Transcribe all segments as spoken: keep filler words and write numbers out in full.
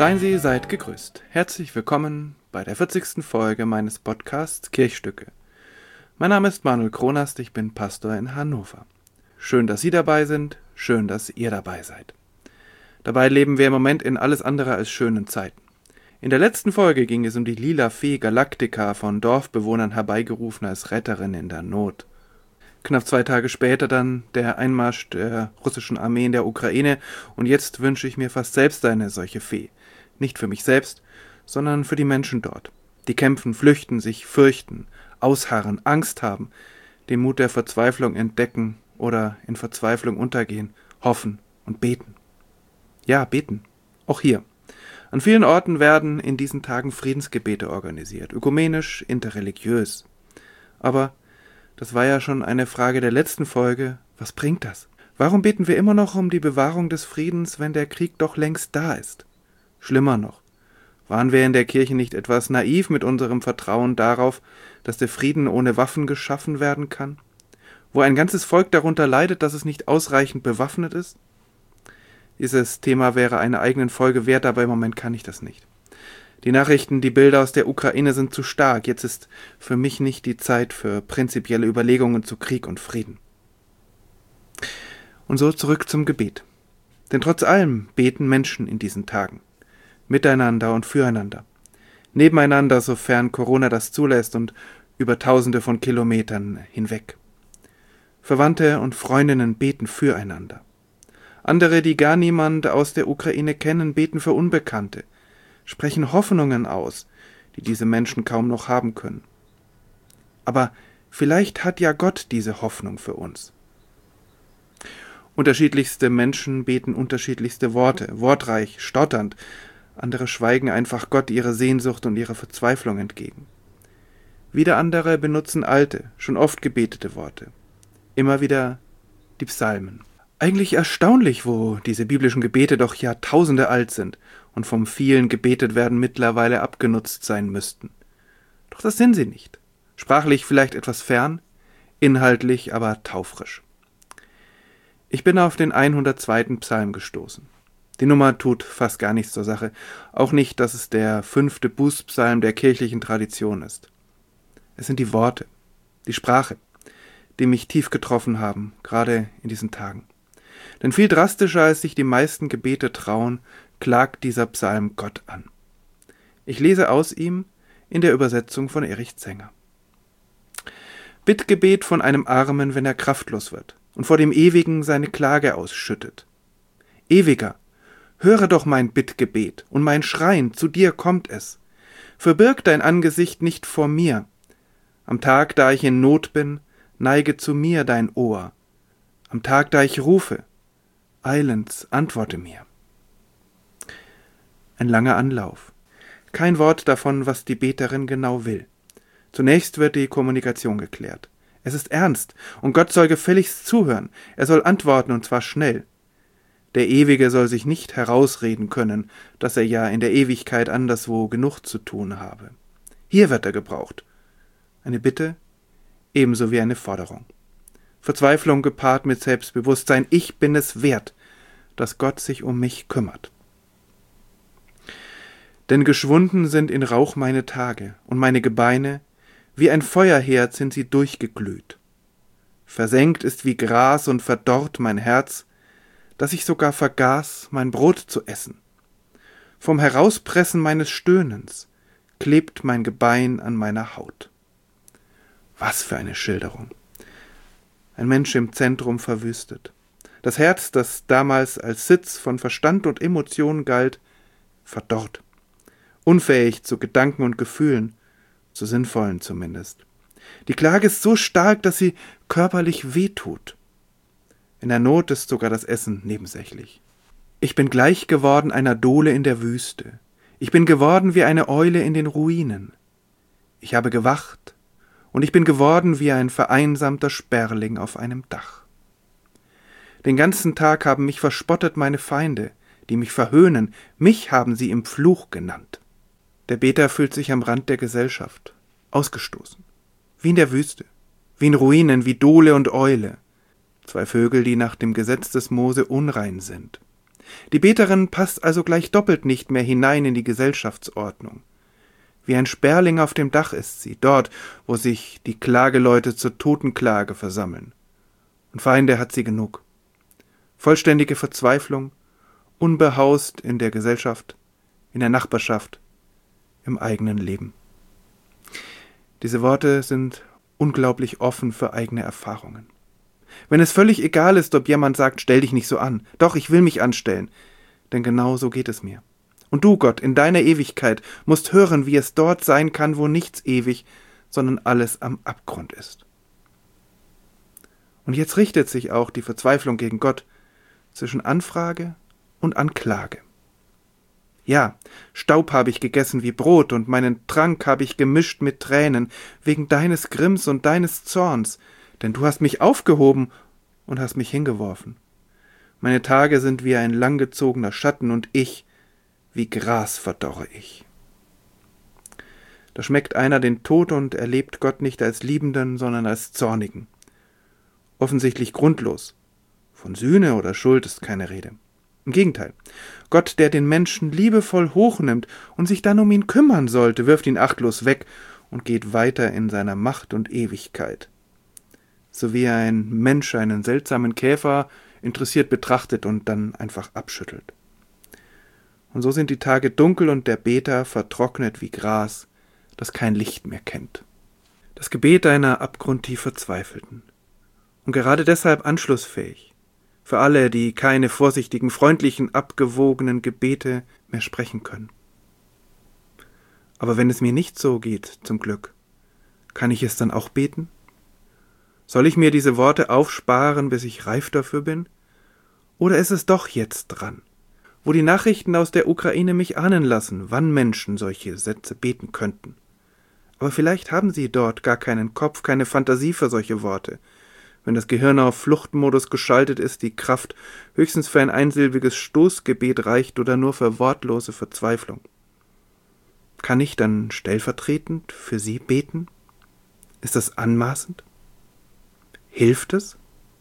Seien Sie, seid gegrüßt. Herzlich willkommen bei der vierzigsten Folge meines Podcasts Kirchstücke. Mein Name ist Manuel Kronast, ich bin Pastor in Hannover. Schön, dass Sie dabei sind, schön, dass ihr dabei seid. Dabei leben wir im Moment in alles andere als schönen Zeiten. In der letzten Folge ging es um die lila Fee Galactica, von Dorfbewohnern herbeigerufen als Retterin in der Not. Knapp zwei Tage später dann der Einmarsch der russischen Armee in der Ukraine und jetzt wünsche ich mir fast selbst eine solche Fee. Nicht für mich selbst, sondern für die Menschen dort. Die kämpfen, flüchten, sich fürchten, ausharren, Angst haben, den Mut der Verzweiflung entdecken oder in Verzweiflung untergehen, hoffen und beten. Ja, beten. Auch hier. An vielen Orten werden in diesen Tagen Friedensgebete organisiert, ökumenisch, interreligiös. Aber das war ja schon eine Frage der letzten Folge. Was bringt das? Warum beten wir immer noch um die Bewahrung des Friedens, wenn der Krieg doch längst da ist? Schlimmer noch. Waren wir in der Kirche nicht etwas naiv mit unserem Vertrauen darauf, dass der Frieden ohne Waffen geschaffen werden kann? Wo ein ganzes Volk darunter leidet, dass es nicht ausreichend bewaffnet ist? Dieses Thema wäre eine eigene Folge wert, aber im Moment kann ich das nicht. Die Nachrichten, die Bilder aus der Ukraine sind zu stark. Jetzt ist für mich nicht die Zeit für prinzipielle Überlegungen zu Krieg und Frieden. Und so zurück zum Gebet. Denn trotz allem beten Menschen in diesen Tagen. Miteinander und füreinander. Nebeneinander, sofern Corona das zulässt und über Tausende von Kilometern hinweg. Verwandte und Freundinnen beten füreinander. Andere, die gar niemand aus der Ukraine kennen, beten für Unbekannte, sprechen Hoffnungen aus, die diese Menschen kaum noch haben können. Aber vielleicht hat ja Gott diese Hoffnung für uns. Unterschiedlichste Menschen beten unterschiedlichste Worte, wortreich, stotternd. Andere schweigen einfach Gott ihre Sehnsucht und ihre Verzweiflung entgegen. Wieder andere benutzen alte, schon oft gebetete Worte. Immer wieder die Psalmen. Eigentlich erstaunlich, wo diese biblischen Gebete doch Jahrtausende alt sind und vom vielen gebetet werden mittlerweile abgenutzt sein müssten. Doch das sind sie nicht. Sprachlich vielleicht etwas fern, inhaltlich aber taufrisch. Ich bin auf den hundertzweiten Psalm gestoßen. Die Nummer tut fast gar nichts zur Sache, auch nicht, dass es der fünfte Bußpsalm der kirchlichen Tradition ist. Es sind die Worte, die Sprache, die mich tief getroffen haben, gerade in diesen Tagen. Denn viel drastischer, als sich die meisten Gebete trauen, klagt dieser Psalm Gott an. Ich lese aus ihm in der Übersetzung von Erich Zenger. Bittgebet von einem Armen, wenn er kraftlos wird und vor dem Ewigen seine Klage ausschüttet. Ewiger, höre doch mein Bittgebet und mein Schreien, zu dir kommt es. Verbirg dein Angesicht nicht vor mir. Am Tag, da ich in Not bin, neige zu mir dein Ohr. Am Tag, da ich rufe, eilends antworte mir. Ein langer Anlauf. Kein Wort davon, was die Beterin genau will. Zunächst wird die Kommunikation geklärt. Es ist ernst und Gott soll gefälligst zuhören. Er soll antworten und zwar schnell. Der Ewige soll sich nicht herausreden können, dass er ja in der Ewigkeit anderswo genug zu tun habe. Hier wird er gebraucht. Eine Bitte, ebenso wie eine Forderung. Verzweiflung gepaart mit Selbstbewusstsein, ich bin es wert, dass Gott sich um mich kümmert. Denn geschwunden sind in Rauch meine Tage, und meine Gebeine, wie ein Feuerherd sind sie durchgeglüht. Versenkt ist wie Gras und verdorrt mein Herz, dass ich sogar vergaß, mein Brot zu essen. Vom Herauspressen meines Stöhnens klebt mein Gebein an meiner Haut. Was für eine Schilderung! Ein Mensch im Zentrum verwüstet. Das Herz, das damals als Sitz von Verstand und Emotionen galt, verdorrt. Unfähig zu Gedanken und Gefühlen, zu sinnvollen zumindest. Die Klage ist so stark, dass sie körperlich wehtut. In der Not ist sogar das Essen nebensächlich. Ich bin gleich geworden einer Dole in der Wüste. Ich bin geworden wie eine Eule in den Ruinen. Ich habe gewacht, und ich bin geworden wie ein vereinsamter Sperling auf einem Dach. Den ganzen Tag haben mich verspottet meine Feinde, die mich verhöhnen, mich haben sie im Fluch genannt. Der Beter fühlt sich am Rand der Gesellschaft, ausgestoßen, wie in der Wüste, wie in Ruinen, wie Dole und Eule, zwei Vögel, die nach dem Gesetz des Mose unrein sind. Die Beterin passt also gleich doppelt nicht mehr hinein in die Gesellschaftsordnung. Wie ein Sperling auf dem Dach ist sie, dort, wo sich die Klageleute zur Totenklage versammeln. Und Feinde hat sie genug. Vollständige Verzweiflung, unbehaust in der Gesellschaft, in der Nachbarschaft, im eigenen Leben. Diese Worte sind unglaublich offen für eigene Erfahrungen. Wenn es völlig egal ist, ob jemand sagt, stell dich nicht so an. Doch, ich will mich anstellen, denn genau so geht es mir. Und du, Gott, in deiner Ewigkeit musst hören, wie es dort sein kann, wo nichts ewig, sondern alles am Abgrund ist. Und jetzt richtet sich auch die Verzweiflung gegen Gott zwischen Anfrage und Anklage. Ja, Staub habe ich gegessen wie Brot und meinen Trank habe ich gemischt mit Tränen, wegen deines Grimms und deines Zorns, denn du hast mich aufgehoben und hast mich hingeworfen. Meine Tage sind wie ein langgezogener Schatten und ich, wie Gras verdorre ich. Da schmeckt einer den Tod und erlebt Gott nicht als Liebenden, sondern als Zornigen. Offensichtlich grundlos. Von Sühne oder Schuld ist keine Rede. Im Gegenteil, Gott, der den Menschen liebevoll hochnimmt und sich dann um ihn kümmern sollte, wirft ihn achtlos weg und geht weiter in seiner Macht und Ewigkeit. So wie ein Mensch einen seltsamen Käfer interessiert betrachtet und dann einfach abschüttelt. Und so sind die Tage dunkel und der Beter vertrocknet wie Gras, das kein Licht mehr kennt. Das Gebet einer abgrundtief Verzweifelten. Und gerade deshalb anschlussfähig. Für alle, die keine vorsichtigen, freundlichen, abgewogenen Gebete mehr sprechen können. Aber wenn es mir nicht so geht, zum Glück, kann ich es dann auch beten? Soll ich mir diese Worte aufsparen, bis ich reif dafür bin? Oder ist es doch jetzt dran, wo die Nachrichten aus der Ukraine mich ahnen lassen, wann Menschen solche Sätze beten könnten? Aber vielleicht haben sie dort gar keinen Kopf, keine Fantasie für solche Worte, wenn das Gehirn auf Fluchtmodus geschaltet ist, die Kraft höchstens für ein einsilbiges Stoßgebet reicht oder nur für wortlose Verzweiflung. Kann ich dann stellvertretend für sie beten? Ist das anmaßend? Hilft es?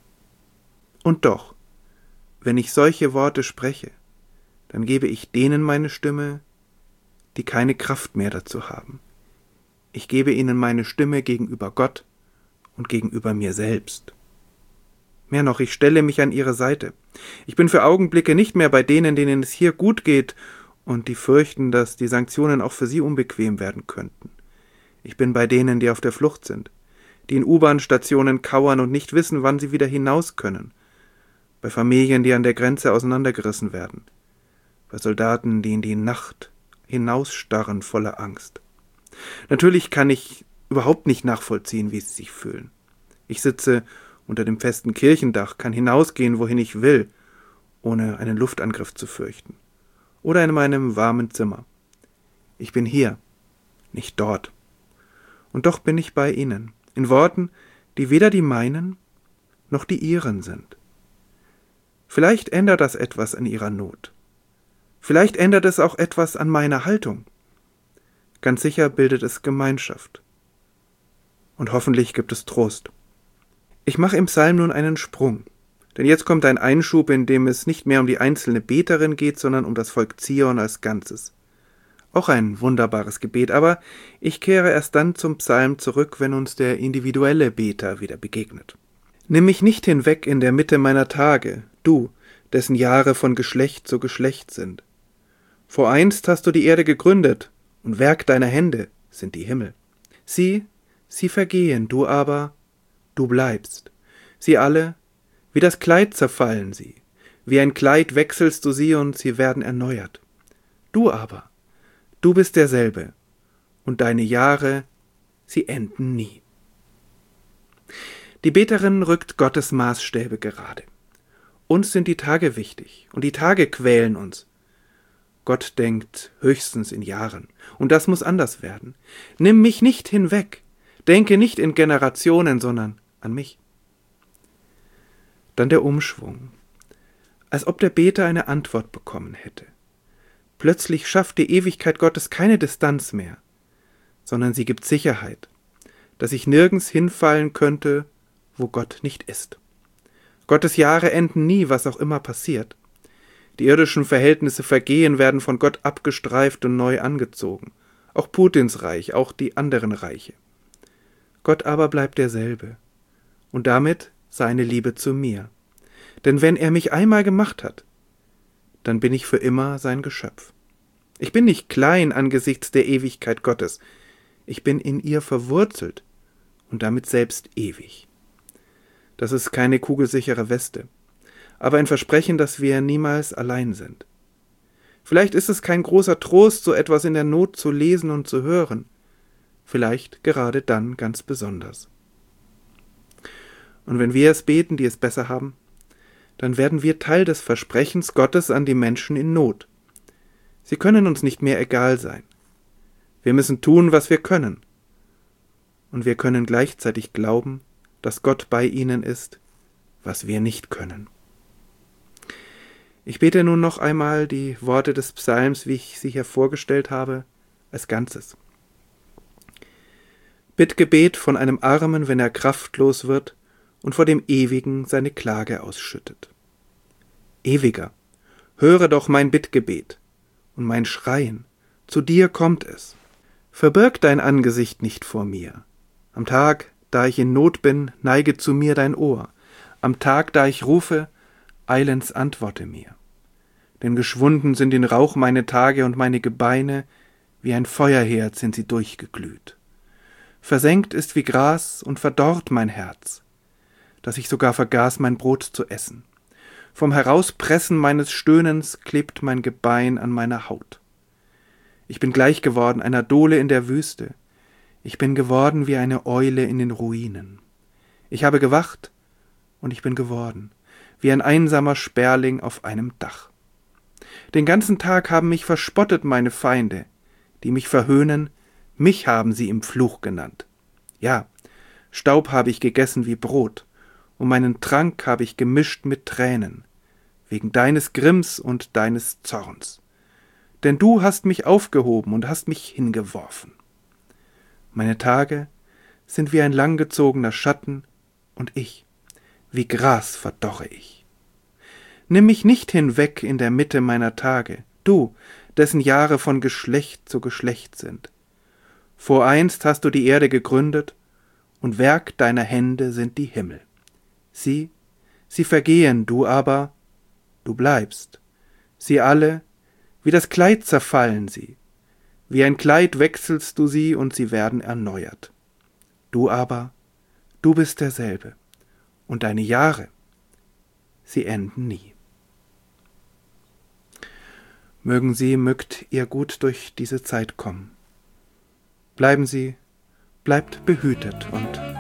Und doch, wenn ich solche Worte spreche, dann gebe ich denen meine Stimme, die keine Kraft mehr dazu haben. Ich gebe ihnen meine Stimme gegenüber Gott und gegenüber mir selbst. Mehr noch, ich stelle mich an ihre Seite. Ich bin für Augenblicke nicht mehr bei denen, denen es hier gut geht und die fürchten, dass die Sanktionen auch für sie unbequem werden könnten. Ich bin bei denen, die auf der Flucht sind, die in U-Bahn-Stationen kauern und nicht wissen, wann sie wieder hinaus können, bei Familien, die an der Grenze auseinandergerissen werden, bei Soldaten, die in die Nacht hinausstarren voller Angst. Natürlich kann ich überhaupt nicht nachvollziehen, wie sie sich fühlen. Ich sitze unter dem festen Kirchendach, kann hinausgehen, wohin ich will, ohne einen Luftangriff zu fürchten. Oder in meinem warmen Zimmer. Ich bin hier, nicht dort. Und doch bin ich bei ihnen, in Worten, die weder die meinen, noch die ihren sind. Vielleicht ändert das etwas an ihrer Not. Vielleicht ändert es auch etwas an meiner Haltung. Ganz sicher bildet es Gemeinschaft. Und hoffentlich gibt es Trost. Ich mache im Psalm nun einen Sprung, denn jetzt kommt ein Einschub, in dem es nicht mehr um die einzelne Beterin geht, sondern um das Volk Zion als Ganzes. Auch ein wunderbares Gebet, aber ich kehre erst dann zum Psalm zurück, wenn uns der individuelle Beter wieder begegnet. Nimm mich nicht hinweg in der Mitte meiner Tage, du, dessen Jahre von Geschlecht zu Geschlecht sind. Voreinst hast du die Erde gegründet, und Werk deiner Hände sind die Himmel. Sie, sie vergehen, du aber, du bleibst. Sie alle, wie das Kleid zerfallen sie, wie ein Kleid wechselst du sie und sie werden erneuert. Du aber, du bist derselbe, und deine Jahre, sie enden nie. Die Beterin rückt Gottes Maßstäbe gerade. Uns sind die Tage wichtig, und die Tage quälen uns. Gott denkt höchstens in Jahren, und das muss anders werden. Nimm mich nicht hinweg, denke nicht in Generationen, sondern an mich. Dann der Umschwung, als ob der Beter eine Antwort bekommen hätte. Plötzlich schafft die Ewigkeit Gottes keine Distanz mehr, sondern sie gibt Sicherheit, dass ich nirgends hinfallen könnte, wo Gott nicht ist. Gottes Jahre enden nie, was auch immer passiert. Die irdischen Verhältnisse vergehen, werden von Gott abgestreift und neu angezogen. Auch Putins Reich, auch die anderen Reiche. Gott aber bleibt derselbe. Und damit seine Liebe zu mir. Denn wenn er mich einmal gemacht hat, dann bin ich für immer sein Geschöpf. Ich bin nicht klein angesichts der Ewigkeit Gottes. Ich bin in ihr verwurzelt und damit selbst ewig. Das ist keine kugelsichere Weste, aber ein Versprechen, dass wir niemals allein sind. Vielleicht ist es kein großer Trost, so etwas in der Not zu lesen und zu hören. Vielleicht gerade dann ganz besonders. Und wenn wir es beten, die es besser haben, dann werden wir Teil des Versprechens Gottes an die Menschen in Not. Sie können uns nicht mehr egal sein. Wir müssen tun, was wir können. Und wir können gleichzeitig glauben, dass Gott bei ihnen ist, was wir nicht können. Ich bete nun noch einmal die Worte des Psalms, wie ich sie hier vorgestellt habe, als Ganzes. Bittgebet von einem Armen, wenn er kraftlos wird und vor dem Ewigen seine Klage ausschüttet. Ewiger, höre doch mein Bittgebet und mein Schreien, zu dir kommt es. Verbirg dein Angesicht nicht vor mir. Am Tag, da ich in Not bin, neige zu mir dein Ohr. Am Tag, da ich rufe, eilends antworte mir. Denn geschwunden sind in Rauch meine Tage und meine Gebeine, wie ein Feuerherd sind sie durchgeglüht. Versenkt ist wie Gras und verdorrt mein Herz, dass ich sogar vergaß, mein Brot zu essen. Vom Herauspressen meines Stöhnens klebt mein Gebein an meiner Haut. Ich bin gleich geworden einer Dole in der Wüste. Ich bin geworden wie eine Eule in den Ruinen. Ich habe gewacht und ich bin geworden, wie ein einsamer Sperling auf einem Dach. Den ganzen Tag haben mich verspottet meine Feinde, die mich verhöhnen, mich haben sie im Fluch genannt. Ja, Staub habe ich gegessen wie Brot, und meinen Trank habe ich gemischt mit Tränen, wegen deines Grimms und deines Zorns. Denn du hast mich aufgehoben und hast mich hingeworfen. Meine Tage sind wie ein langgezogener Schatten, und ich, wie Gras verdorre ich. Nimm mich nicht hinweg in der Mitte meiner Tage, du, dessen Jahre von Geschlecht zu Geschlecht sind. Voreinst hast du die Erde gegründet, und Werk deiner Hände sind die Himmel. Sie, sie vergehen, du aber, du bleibst. Sie alle, wie das Kleid zerfallen sie. Wie ein Kleid wechselst du sie, und sie werden erneuert. Du aber, du bist derselbe, und deine Jahre, sie enden nie. Mögen Sie, mögt ihr gut durch diese Zeit kommen. Bleiben Sie, bleibt behütet und